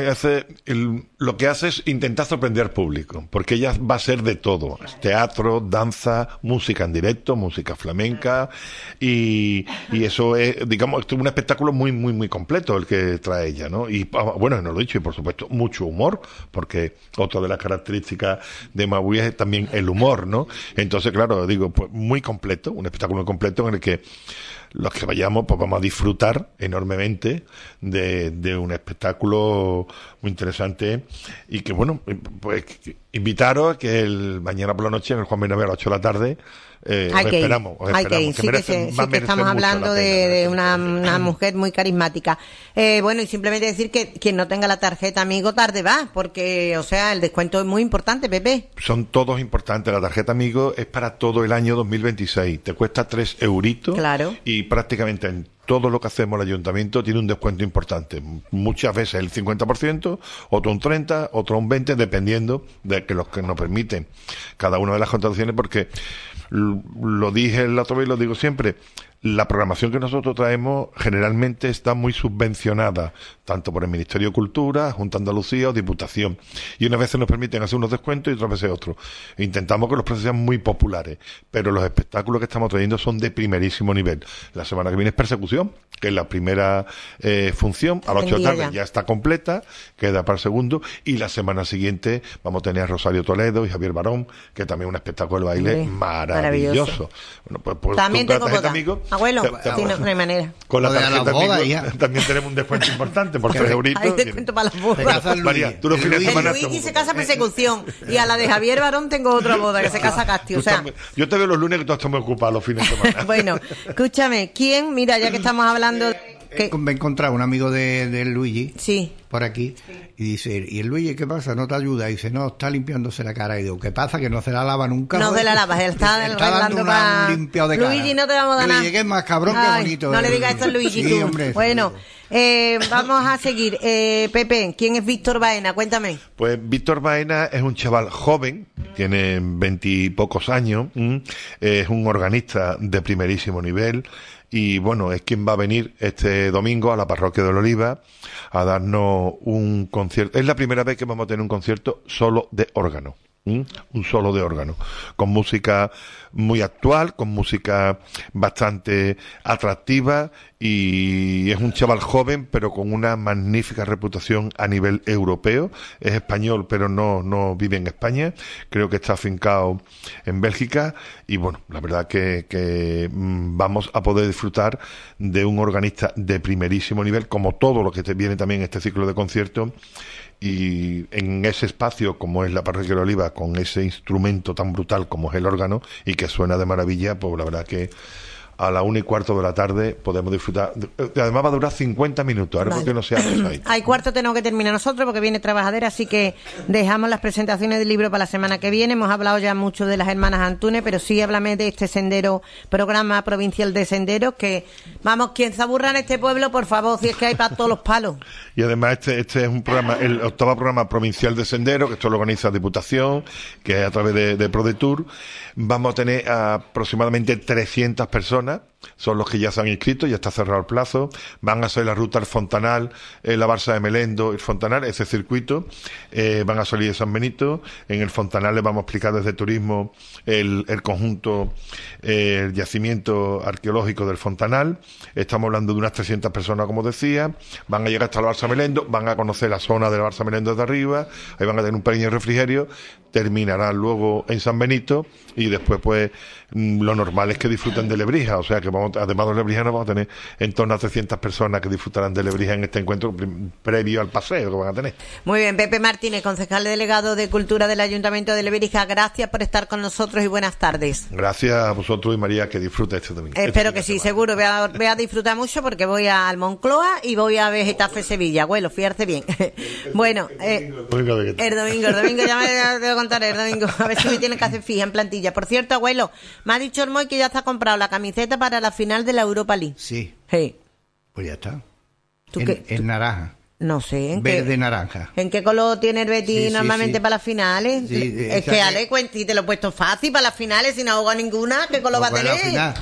[SPEAKER 3] lo que hace es intentar sorprender al público, porque ella va a ser de todo: teatro, danza, música en directo, música flamenca, y eso es, digamos, un espectáculo muy, muy, muy completo el que trae ella, ¿no? Y bueno, no lo he dicho, y por supuesto mucho humor, porque otra de las características de Magui es también el humor, ¿no? Entonces, claro, digo, pues muy completo, un espectáculo completo en el que los que vayamos pues vamos a disfrutar enormemente de un espectáculo muy interesante, y que bueno, pues invitaros a que mañana por la noche en el Juan Bernabéu a las 8 de la tarde os esperamos.
[SPEAKER 1] Sí que estamos hablando de una mujer muy carismática. Bueno, y simplemente decir que quien no tenga la tarjeta amigo tarde va, porque, o sea, el descuento es muy importante, Pepe.
[SPEAKER 3] Son todos importantes. La tarjeta amigo es para todo el año 2026. Te cuesta 3 euritos.
[SPEAKER 1] Claro.
[SPEAKER 3] Y prácticamente en todo lo que hacemos el ayuntamiento tiene un descuento importante. Muchas veces el 50%, otro un 30%, otro un 20%, dependiendo de que los que nos permiten cada una de las contrataciones, porque lo dije la otra vez y lo digo siempre, la programación que nosotros traemos generalmente está muy subvencionada, tanto por el Ministerio de Cultura, Junta de Andalucía o Diputación. Y unas veces nos permiten hacer unos descuentos y otras veces otros. Intentamos que los precios sean muy populares, pero los espectáculos que estamos trayendo son de primerísimo nivel. La semana que viene es Persecución, que es la primera función, a las 8 de la tarde ya está completa, queda para el segundo, y la semana siguiente vamos a tener a Rosario Toledo y Javier Barón, que también es un espectáculo de baile maravilloso. Bueno, pues
[SPEAKER 1] también tengo
[SPEAKER 3] amigo,
[SPEAKER 1] Abuelo, así no hay manera.
[SPEAKER 3] Con la tarjeta
[SPEAKER 2] boda,
[SPEAKER 3] también tenemos un descuento importante por 3 euritos.
[SPEAKER 1] Hay descuento para las bodas.
[SPEAKER 3] María, tú los fines de semana...
[SPEAKER 1] Luigi se casa Persecución y a la de Javier Barón tengo otra boda que se casa Casti, o sea...
[SPEAKER 3] Yo te veo los lunes que tú estás muy ocupado los fines de semana.
[SPEAKER 1] Bueno, escúchame, ¿quién? Mira, ya que estamos hablando...
[SPEAKER 2] Me he encontrado un amigo de Luigi,
[SPEAKER 1] sí,
[SPEAKER 2] por aquí, y dice, ¿y el Luigi qué pasa? ¿No te ayuda? Y dice, no, está limpiándose la cara. Y digo, ¿qué pasa? Que no se la lava nunca.
[SPEAKER 1] No se la lava, él está
[SPEAKER 2] dando un limpiado de cara.
[SPEAKER 1] Luigi, no te vamos a dar nada.
[SPEAKER 2] Luigi, que es más cabrón que bonito.
[SPEAKER 1] No le digas esto a Luigi,
[SPEAKER 2] sí,
[SPEAKER 1] tú.
[SPEAKER 2] Hombre,
[SPEAKER 1] bueno, vamos a seguir. Pepe, ¿quién es Víctor Baena? Cuéntame.
[SPEAKER 3] Pues Víctor Baena es un chaval joven, tiene 20 y pocos años, es un organista de primerísimo nivel. Y bueno, es quien va a venir este domingo a la parroquia de la Oliva a darnos un concierto. Es la primera vez que vamos a tener un concierto solo de órgano. Un solo de órgano, con música muy actual, con música bastante atractiva, y es un chaval joven pero con una magnífica reputación a nivel europeo. Es español pero no vive en España, creo que está afincado en Bélgica, y bueno, la verdad que vamos a poder disfrutar de un organista de primerísimo nivel, como todo lo que viene también en este ciclo de conciertos. Y en ese espacio, como es la parroquia de la Oliva, con ese instrumento tan brutal como es el órgano, y que suena de maravilla, pues la verdad que a la 1:15 de la tarde podemos disfrutar. Además va a durar 50 minutos, ahora porque no sea pesadito.
[SPEAKER 1] Hay cuarto tenemos que terminar nosotros porque viene trabajadera, así que dejamos las presentaciones del libro para la semana que viene. Hemos hablado ya mucho de las hermanas Antúnez, pero sí háblame de este sendero, programa provincial de senderos, que vamos, quien se aburra en este pueblo, por favor, si es que hay para todos los palos.
[SPEAKER 3] Y además este es un programa, el 8º programa provincial de senderos, que esto lo organiza Diputación, que es a través de ProDetour. Vamos a tener aproximadamente 300 personas, son los que ya se han inscrito, ya está cerrado el plazo. Van a salir la ruta El Fontanal, la Barça de Melendo, El Fontanal, ese circuito. Van a salir de San Benito. En El Fontanal les vamos a explicar desde turismo el conjunto, el yacimiento arqueológico del Fontanal. Estamos hablando de unas 300 personas, como decía. Van a llegar hasta la Barça de Melendo, van a conocer la zona de la Barça de Melendo desde arriba, ahí van a tener un pequeño refrigerio, terminarán luego en San Benito, y después pues lo normal es que disfruten de Lebrija, o sea que vamos, además de Lebrija, vamos a tener en torno a 300 personas que disfrutarán de Lebrija en este encuentro previo al paseo que van a tener.
[SPEAKER 1] Muy bien, Pepe Martínez, concejal delegado de Cultura del Ayuntamiento de Lebrija, gracias por estar con nosotros y buenas tardes.
[SPEAKER 3] Gracias a vosotros y María, que disfrute este domingo.
[SPEAKER 1] Espero que sí, seguro, voy a disfrutar mucho porque voy al Moncloa y voy a ver Getafe Sevilla, abuelo, fíjate bien. Bueno, el domingo ya me voy a contar el domingo, a ver si me tienen que hacer fija en plantilla. Por cierto, abuelo, me ha dicho el Moy que ya está comprado la camiseta para la final de la Europa League.
[SPEAKER 2] Sí.
[SPEAKER 1] Sí.
[SPEAKER 2] Pues ya está.
[SPEAKER 1] ¿Tú
[SPEAKER 2] en naranja.
[SPEAKER 1] No sé. ¿En
[SPEAKER 2] verde naranja.
[SPEAKER 1] ¿En qué color tiene el Betis normalmente
[SPEAKER 2] sí.
[SPEAKER 1] para las finales?
[SPEAKER 2] Sí,
[SPEAKER 1] es que Ale, si te lo he puesto fácil para las finales, si no ha jugado ninguna, ¿qué color va a tener?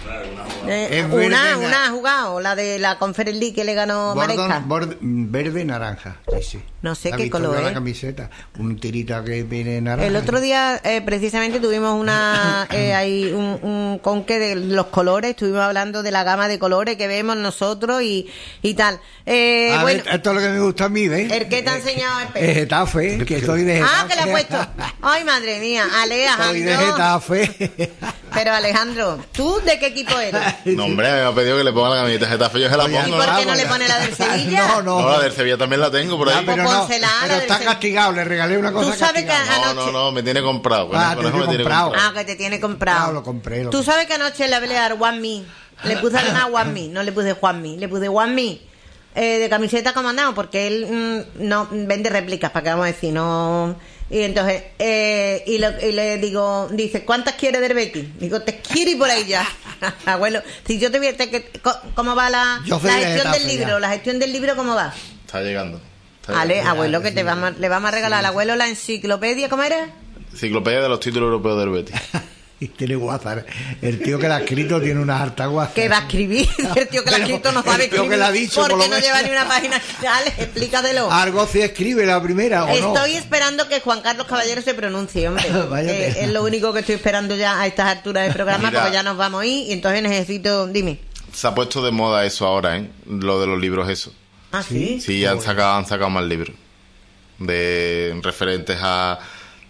[SPEAKER 1] Una ha jugado, la de la Conference League que le ganó Maresca.
[SPEAKER 2] Verde naranja. Sí.
[SPEAKER 1] No sé qué color es.
[SPEAKER 2] La camiseta, un tirita que viene naranja.
[SPEAKER 1] El otro día, precisamente, tuvimos hay un conque de los colores, estuvimos hablando de la gama de colores que vemos nosotros y tal. Bueno,
[SPEAKER 2] esto es lo que me gusta a mí, ¿ves?
[SPEAKER 1] ¿El qué te ha enseñado el Pepe?
[SPEAKER 2] Getafe, que soy de Getafe.
[SPEAKER 1] Que le ha puesto. Ay, madre mía, Alejandro.
[SPEAKER 2] Soy de Getafe.
[SPEAKER 1] Pero Alejandro, ¿tú de qué equipo eres?
[SPEAKER 5] No, hombre, me ha pedido que le ponga la camiseta de Getafe, yo se la pongo.
[SPEAKER 1] ¿Y por qué no le pone la del Sevilla?
[SPEAKER 5] No, la del Sevilla también la tengo por ahí.
[SPEAKER 2] Pero está castigado, le regalé una cosa.
[SPEAKER 1] ¿Tú sabes que anoche...
[SPEAKER 5] No, me tiene comprado.
[SPEAKER 1] Que te tiene comprado.
[SPEAKER 2] Lo compré.
[SPEAKER 1] ¿Tú sabes que anoche le hablé a One Me? Le puse además One Me, no le puse Juan Me, le puse One Me. De camiseta comandado, porque él no vende réplicas, para que vamos a decir, no. Y entonces, y le digo, dice, ¿cuántas quiere del Betis? Digo, te quiero ir por ahí ya. Abuelo, si yo te viera, ¿cómo va la gestión del libro? La gestión del libro, ¿cómo va?
[SPEAKER 5] Está llegando.
[SPEAKER 1] Abuelo, que le vamos a regalar al abuelo la enciclopedia, ¿cómo era?
[SPEAKER 5] Enciclopedia de los títulos europeos del Betis.
[SPEAKER 2] Y tiene WhatsApp. El tío que la ha escrito tiene una harta WhatsApp.
[SPEAKER 1] ¿Qué va a escribir? El tío que la ha escrito no sabe escribir.
[SPEAKER 2] Que la ha dicho,
[SPEAKER 1] porque no lleva ni una página. Dale, explícatelo.
[SPEAKER 2] Algo sí escribe la primera, ¿o no?
[SPEAKER 1] Estoy esperando que Juan Carlos Caballero se pronuncie, hombre. Es lo único que estoy esperando ya a estas alturas del programa. Mira, porque ya nos vamos a ir y entonces necesito... Dime.
[SPEAKER 5] Se ha puesto de moda eso ahora, ¿eh? Lo de los libros, eso.
[SPEAKER 1] ¿Ah, sí?
[SPEAKER 5] Sí, han sacado más libros. De referentes a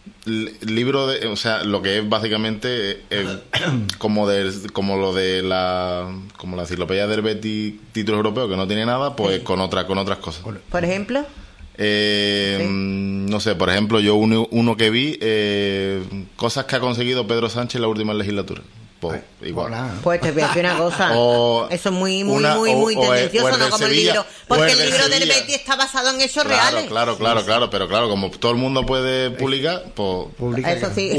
[SPEAKER 5] libro o sea, lo que es básicamente como lo de la enciclopedia del Betis, títulos europeos, que no tiene nada, pues sí, con otras cosas.
[SPEAKER 1] Por ejemplo,
[SPEAKER 5] sí, no sé, por ejemplo, yo uno que vi, cosas que ha conseguido Pedro Sánchez en la última legislatura. Pues, igual.
[SPEAKER 1] Pues te voy a decir una cosa. Eso es muy tendencioso, no como el libro. Porque el libro del Betis está basado en hechos reales.
[SPEAKER 5] Claro, pero claro, como todo el mundo puede publicar, pues.
[SPEAKER 1] Eso sí.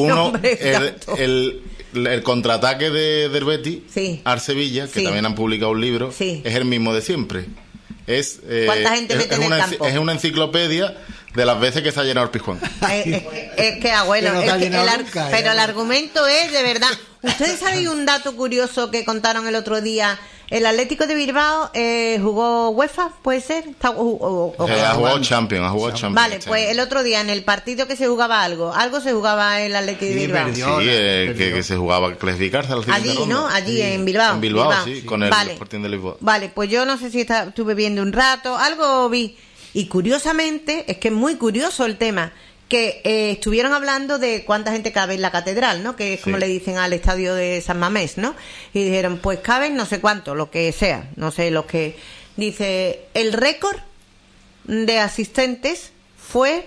[SPEAKER 5] El contraataque del Betis,
[SPEAKER 1] sí,
[SPEAKER 5] al Sevilla, que también han publicado un libro,
[SPEAKER 1] sí,
[SPEAKER 5] es el mismo de siempre.
[SPEAKER 1] ¿Cuánta gente mete en el campo?
[SPEAKER 5] Es una enciclopedia de las veces que se ha llenado el Pizjuán.
[SPEAKER 1] Es que, abuelo, pero el argumento es de verdad. ¿Ustedes saben un dato curioso que contaron el otro día? El Atlético de Bilbao jugó UEFA, ¿puede ser? Ha
[SPEAKER 5] jugado Champions.
[SPEAKER 1] Vale, pues el otro día en el partido que se jugaba algo se jugaba el Atlético de Bilbao.
[SPEAKER 5] Que se jugaba clasificarse al
[SPEAKER 1] allí, ¿no? Allí sí, en Bilbao.
[SPEAKER 5] En Bilbao, sí, con el Sporting de Lisboa.
[SPEAKER 1] Vale, pues yo no sé si estuve viendo un rato, algo vi. Y curiosamente, es que es muy curioso el tema, que estuvieron hablando de cuánta gente cabe en la catedral, ¿no? Que es como le dicen al estadio de San Mamés, ¿no? Y dijeron, pues caben no sé cuánto, lo que sea, no sé, lo que... Dice, el récord de asistentes fue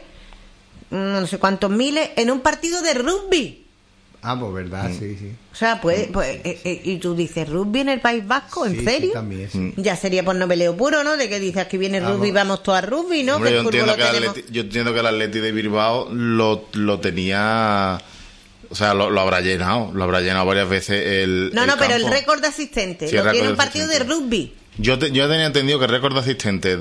[SPEAKER 1] no sé cuántos miles en un partido de rugby.
[SPEAKER 2] Ah, pues verdad, sí.
[SPEAKER 1] O sea, y tú dices, ¿rugby en el País Vasco? ¿En serio?
[SPEAKER 2] Sí, también, sí.
[SPEAKER 1] Ya sería por noveleo puro, ¿no? De que dices, aquí viene rugby, vamos todos a rugby, ¿no?
[SPEAKER 5] Hombre, yo entiendo que el Atleti de Bilbao lo tenía... O sea, lo habrá llenado varias veces
[SPEAKER 1] pero el récord de asistentes lo tiene un partido de rugby.
[SPEAKER 5] Yo tenía entendido que el récord de asistentes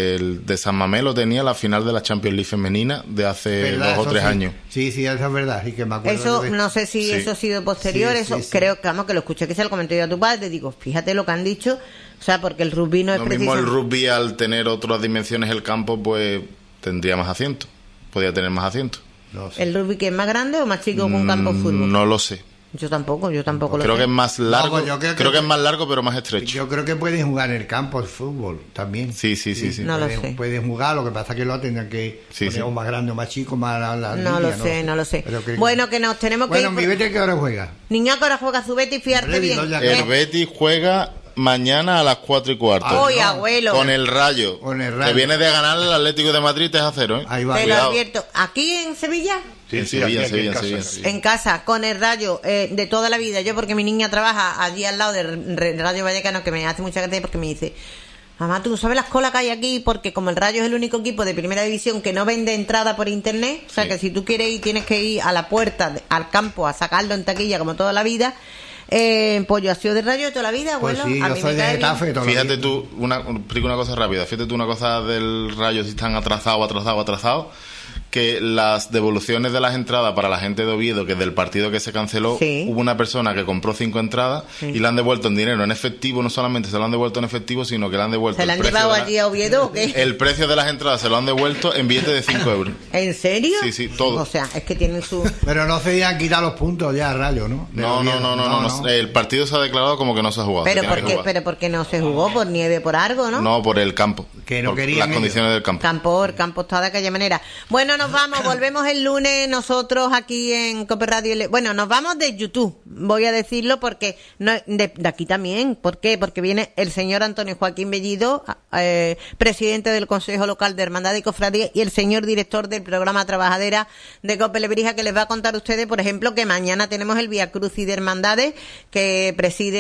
[SPEAKER 5] de San Mamés lo tenía la final de la Champions League femenina de hace 2 o 3 años.
[SPEAKER 2] Sí, eso es verdad, sí que me acuerdo.
[SPEAKER 1] Eso, no sé si eso ha sido posterior, creo que lo escuché que se lo comenté yo a tu padre, te digo, fíjate lo que han dicho, o sea, porque el rugby no es preciso.
[SPEAKER 5] Lo mismo el rugby, al tener otras dimensiones el campo, pues tendría más asientos, podría tener más asientos.
[SPEAKER 2] No sé.
[SPEAKER 1] ¿El rugby que es más grande o más chico que un campo de fútbol?
[SPEAKER 5] No lo sé.
[SPEAKER 1] Yo tampoco lo sé.
[SPEAKER 5] Creo que es más largo. Creo que es más largo, pero más estrecho.
[SPEAKER 2] Yo creo que pueden jugar en el campo de fútbol también.
[SPEAKER 5] Sí.
[SPEAKER 1] No lo sé.
[SPEAKER 2] Pueden jugar, lo que pasa es que lo tendrán que poner un más grande o más chico, más la
[SPEAKER 1] no lo sé. Bueno, que nos tenemos que ir.
[SPEAKER 2] Bueno, mi Betis, ¿qué hora juega?
[SPEAKER 1] Niña, ¿qué hora juega su Betis? Fíjate bien.
[SPEAKER 5] El Betis juega mañana a las 4:15.
[SPEAKER 1] Hoy, abuelo.
[SPEAKER 5] Con el Rayo. Que viene de ganar el Atlético de Madrid 3-0, ¿eh?
[SPEAKER 2] Ahí va.
[SPEAKER 1] Te lo advierto. ¿Aquí en Sevilla?
[SPEAKER 5] Sí, en Sevilla.
[SPEAKER 1] En casa, con el Rayo de toda la vida. Yo, porque mi niña trabaja allí al lado del Rayo Vallecano, que me hace mucha gracia porque me dice, mamá, ¿tú no sabes las colas que hay aquí? Porque como el Rayo es el único equipo de primera división que no vende entrada por internet, o sea que si tú quieres ir, tienes que ir a la puerta, al campo, a sacarlo en taquilla como toda la vida. Pues yo ha sido de Rayo de toda la vida, abuelo.
[SPEAKER 2] Pues sí, yo soy de Getafe.
[SPEAKER 5] Fíjate tú, explico una cosa rápida. Fíjate tú una cosa del Rayo, si están atrasados. Que las devoluciones de las entradas para la gente de Oviedo, que del partido que se canceló, hubo una persona que compró 5 entradas y le han devuelto en dinero en efectivo. No solamente se lo han devuelto en efectivo, sino que le han devuelto.
[SPEAKER 1] ¿Se le han llevado allí a Oviedo o qué?
[SPEAKER 5] El precio de las entradas se lo han devuelto en billetes de 5 euros.
[SPEAKER 1] ¿En serio?
[SPEAKER 5] Sí, todo.
[SPEAKER 1] O sea, es que tienen su...
[SPEAKER 2] Pero no se han quitado los puntos ya, Rayo, ¿no?
[SPEAKER 5] No. El partido se ha declarado como que no se ha jugado.
[SPEAKER 1] ¿Pero por qué no se jugó? ¿Por nieve, por algo, no?
[SPEAKER 5] No, por el campo.
[SPEAKER 2] Que no querían
[SPEAKER 5] las condiciones del campo.
[SPEAKER 1] El campo está de aquella manera. Bueno, nos vamos, volvemos el lunes nosotros aquí en Cope Radio. Bueno, nos vamos de YouTube, voy a decirlo, porque de aquí también. ¿Por qué? Porque viene el señor Antonio Joaquín Bellido, presidente del Consejo Local de Hermandad y Cofradía, y el señor director del programa Trabajadera de Cope Lebrija, que les va a contar a ustedes, por ejemplo, que mañana tenemos el Vía Crucis de Hermandades que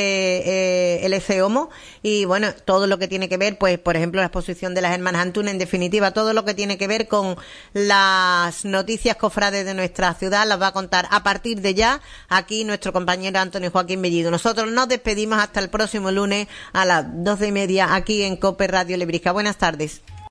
[SPEAKER 1] preside el ECEOMO, y bueno, todo lo que tiene que ver, pues por ejemplo, la exposición de las Hermanas Antuna, en definitiva, todo lo que tiene que ver con las noticias cofrades de nuestra ciudad, las va a contar a partir de ya aquí nuestro compañero Antonio Joaquín Bellido. Nosotros nos despedimos hasta el próximo lunes a las 12:30 aquí en Cope Radio Lebrija. Buenas tardes.